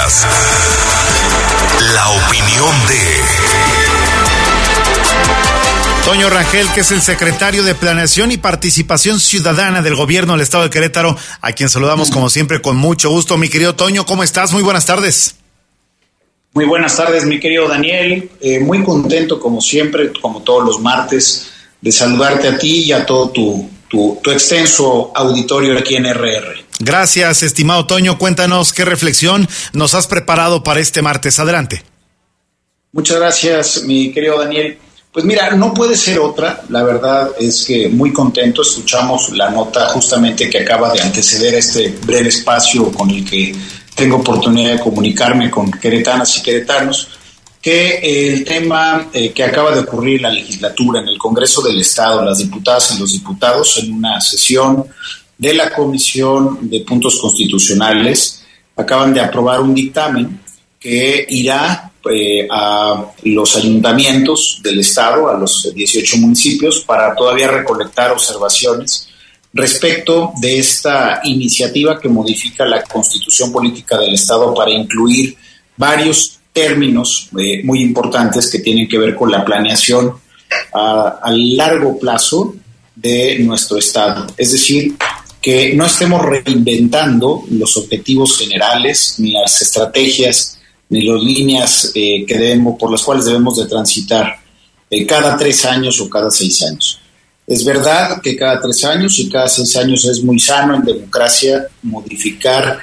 Escuchas la opinión de Toño Rangel, que es el secretario de Planeación y Participación Ciudadana del Gobierno del Estado de Querétaro, a quien saludamos como siempre con mucho gusto. Mi querido Toño, ¿cómo estás? Muy buenas tardes. Muy buenas tardes, mi querido Daniel. Muy contento, como siempre, como todos los martes, de saludarte a ti y a todo tu extenso auditorio aquí en RR. Gracias, estimado Toño. Cuéntanos qué reflexión nos has preparado para este martes. Adelante. Muchas gracias, mi querido Daniel. Pues mira, no puede ser otra. La verdad es que muy contento. Escuchamos la nota justamente que acaba de anteceder este breve espacio con el que tengo oportunidad de comunicarme con queretanas y queretanos, que el tema que acaba de ocurrir en la legislatura, en el Congreso del Estado, las diputadas y los diputados, en una sesión de la Comisión de Puntos Constitucionales, acaban de aprobar un dictamen que irá a los ayuntamientos del Estado, a los 18 municipios, para todavía recolectar observaciones respecto de esta iniciativa que modifica la Constitución Política del Estado para incluir varios términos muy importantes que tienen que ver con la planeación a largo plazo de nuestro Estado. Es decir, que no estemos reinventando los objetivos generales, ni las estrategias, ni las líneas por las cuales debemos de transitar cada 3 años o cada 6 años. Es verdad que cada 3 años y cada 6 años es muy sano en democracia modificar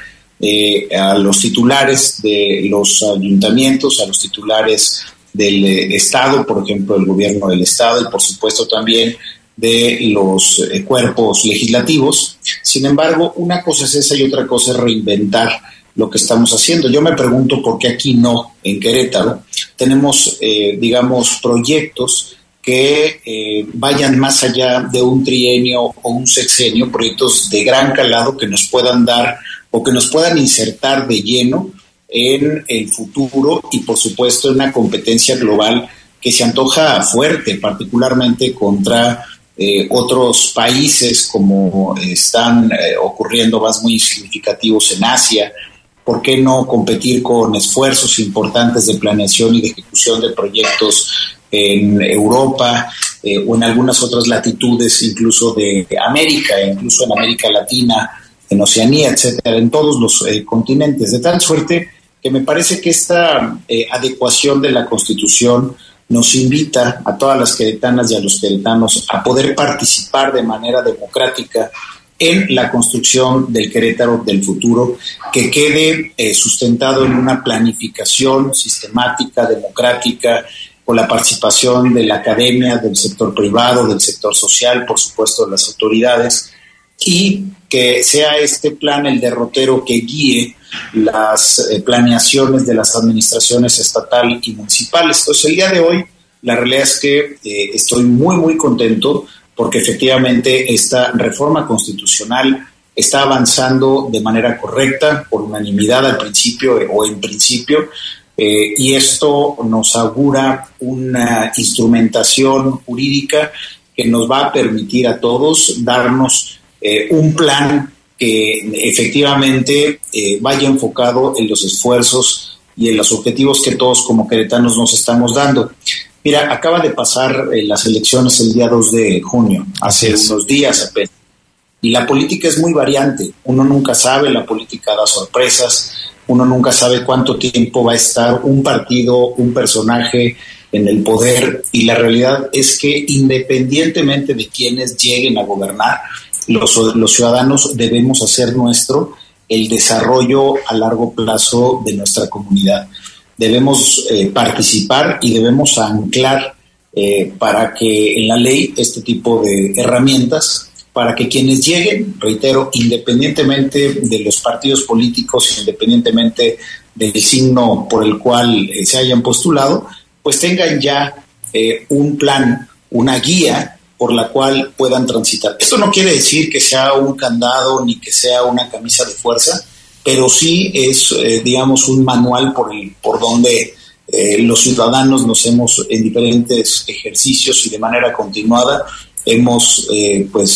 a los titulares de los ayuntamientos, a los titulares del Estado, por ejemplo, el gobierno del Estado, y por supuesto también de los cuerpos legislativos. Sin embargo, una cosa es esa y otra cosa es reinventar lo que estamos haciendo. Yo me pregunto por qué aquí no, en Querétaro, tenemos, proyectos que vayan más allá de un trienio o un sexenio, proyectos de gran calado que nos puedan dar o que nos puedan insertar de lleno en el futuro y, por supuesto, en una competencia global que se antoja fuerte, particularmente contra otros países como están ocurriendo más muy significativos en Asia. ¿Por qué no competir con esfuerzos importantes de planeación y de ejecución de proyectos en Europa o en algunas otras latitudes, incluso de América, incluso en América Latina, en Oceanía, etcétera, en todos los continentes? De tal suerte que me parece que esta adecuación de la Constitución nos invita a todas las queretanas y a los queretanos a poder participar de manera democrática en la construcción del Querétaro del futuro, que quede sustentado en una planificación sistemática, democrática, con la participación de la academia, del sector privado, del sector social, por supuesto de las autoridades, y que sea este plan el derrotero que guíe las planeaciones de las administraciones estatal y municipales. Entonces, el día de hoy, la realidad es que estoy muy, muy contento porque efectivamente esta reforma constitucional está avanzando de manera correcta, por unanimidad al principio o en principio, y esto nos augura una instrumentación jurídica que nos va a permitir a todos darnos un plan que efectivamente vaya enfocado en los esfuerzos y en los objetivos que todos como queretanos nos estamos dando. Mira, acaba de pasar las elecciones el día 2 de junio, hace unos días apenas, y la política es muy variante. Uno nunca sabe, la política da sorpresas, uno nunca sabe cuánto tiempo va a estar un partido, un personaje en el poder, y la realidad es que independientemente de quienes lleguen a gobernar, los ciudadanos debemos hacer nuestro el desarrollo a largo plazo de nuestra comunidad. Debemos participar y debemos anclar para que en la ley este tipo de herramientas, para que quienes lleguen, reitero, independientemente de los partidos políticos, independientemente del signo por el cual se hayan postulado, pues tengan ya un plan, una guía por la cual puedan transitar. Esto no quiere decir que sea un candado ni que sea una camisa de fuerza, pero sí es, un manual por donde los ciudadanos nos hemos, en diferentes ejercicios y de manera continuada, hemos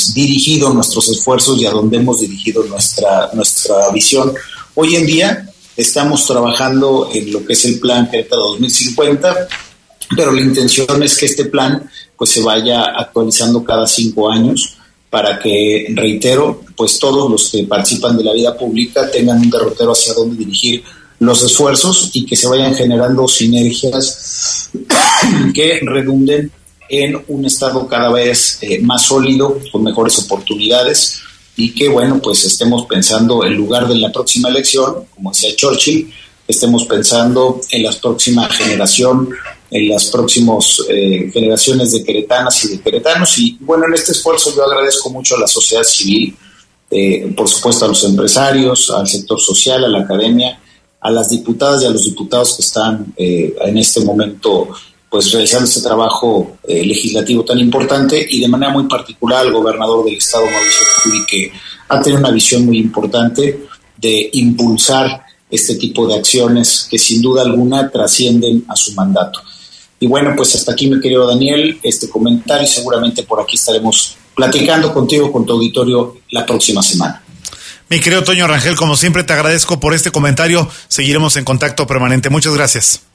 dirigido nuestros esfuerzos y a donde hemos dirigido nuestra visión. Hoy en día estamos trabajando en lo que es el plan Querétaro 2050, pero la intención es que este plan pues se vaya actualizando cada 5 años para que, reitero, pues todos los que participan de la vida pública tengan un derrotero hacia dónde dirigir los esfuerzos y que se vayan generando sinergias que redunden en un estado cada vez más sólido, con mejores oportunidades, y que, bueno, pues estemos pensando en lugar de la próxima elección, como decía Churchill, estemos pensando en la próxima generación, en las próximas generaciones de queretanas y de queretanos. Y bueno, en este esfuerzo yo agradezco mucho a la sociedad civil, por supuesto a los empresarios, al sector social, a la academia, a las diputadas y a los diputados que están en este momento pues realizando este trabajo legislativo tan importante, y de manera muy particular al gobernador del estado, Mauricio Curi, que ha tenido una visión muy importante de impulsar este tipo de acciones que sin duda alguna trascienden a su mandato. Y bueno, pues hasta aquí, mi querido Daniel, este comentario, y seguramente por aquí estaremos platicando contigo, con tu auditorio, la próxima semana. Mi querido Toño Rangel, como siempre te agradezco por este comentario, seguiremos en contacto permanente. Muchas gracias.